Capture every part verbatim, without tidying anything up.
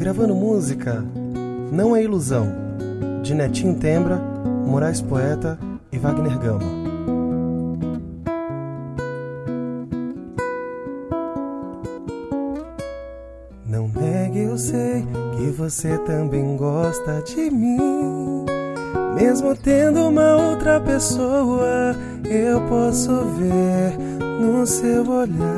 gravando música Não é Ilusão, de Netinho Tembra, Moraes Poeta e Wagner Gama. Não negue, eu sei que você também gosta de mim. Mesmo tendo uma outra pessoa, eu posso ver no seu olhar.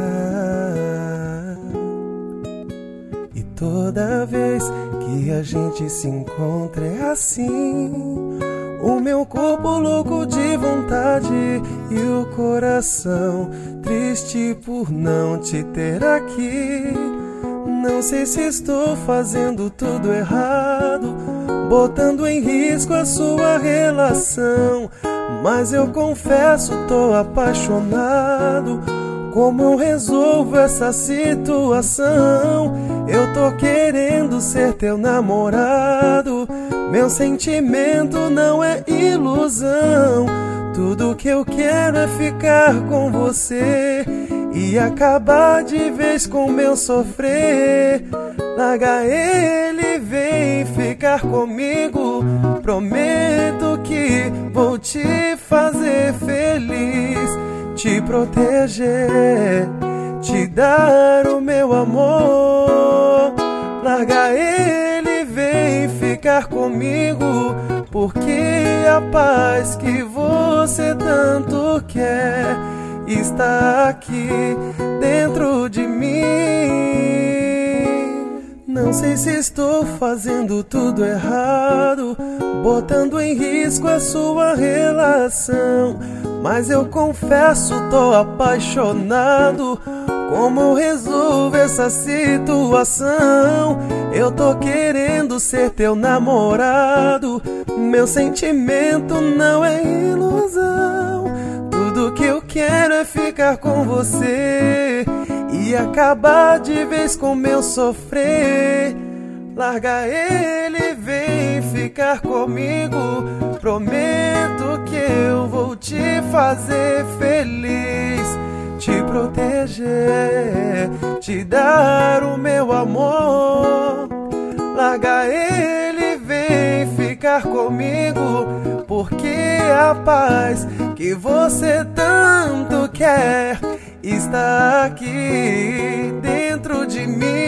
E toda vez que a gente se encontra é assim, o meu corpo louco de vontade e o coração triste por não te ter aqui. Não sei se estou fazendo tudo errado, botando em risco a sua relação, mas eu confesso, tô apaixonado. Como eu resolvo essa situação? Eu tô querendo ser teu namorado. Meu sentimento não é ilusão. Tudo que eu quero é ficar com você e acabar de vez com meu sofrer. Larga ele, vem ficar comigo. Prometo que vou te fazer feliz, te proteger, te dar o meu amor. Larga ele, vem ficar comigo, porque a paz que você tanto quer está aqui dentro de mim. Não sei se estou fazendo tudo errado, botando em risco a sua relação, mas eu confesso, tô apaixonado. Como eu resolvo essa situação? Eu tô querendo ser teu namorado. Meu sentimento não é ilusão. Tudo que eu quero é ficar com você e acabar de vez com meu sofrer. Larga ele, vem ficar comigo. Prometo que eu vou te fazer feliz, te proteger, te dar o meu amor. Larga ele, vem ficar comigo, porque a paz que você tanto quer está aqui dentro de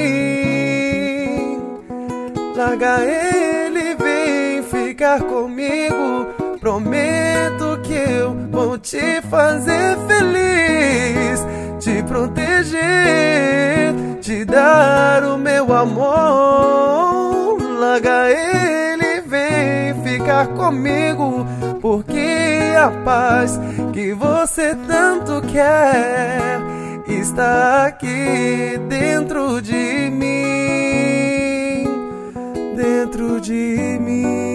mim. Larga ele, vem ficar comigo. Prometo que eu vou te fazer feliz, te proteger, te dar o meu amor. Larga ele, vem ficar comigo, porque a paz que você tanto quer está aqui dentro de mim, dentro de mim.